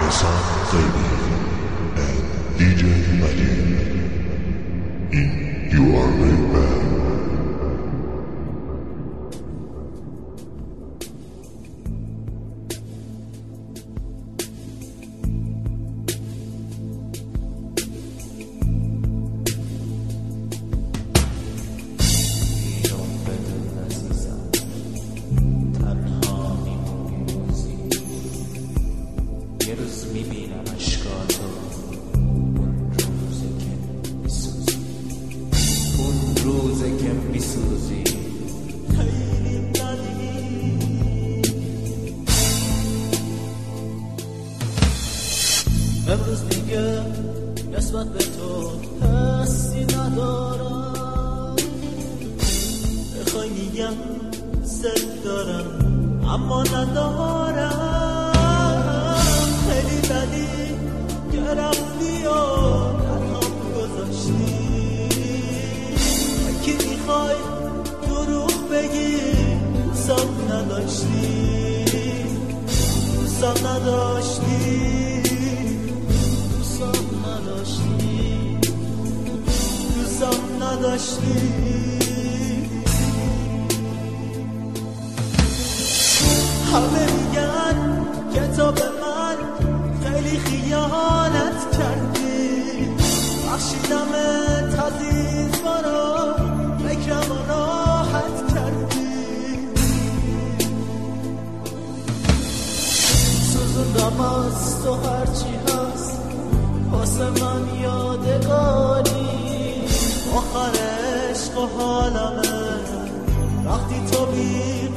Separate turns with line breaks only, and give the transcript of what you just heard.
Hassan Zaidi and DJ Majid in You Are Very Bad.
یه روز میبینم اشکاتو، اون روزه که میسوزی خیلی بدی. امروز دیگه نسبت به تو حسی ندارم، بخوای میگم زد دارم اما ندارم. خیلی بدی که رفتی و تنهام گذاشتی، کی میخوای دروغ بگی دوستم نداشتی، دوستم نداشتی، دوستم نداشتی، دوستم نداشتی. همه میگن که تو به من خیلی خیانت کردی، بخشیدمت عزیز برا فکرم راحت کردی. سوزوندم از تو هرچی هست واسه من یادگاری، آخر عشق و حالمه وقتی تو بی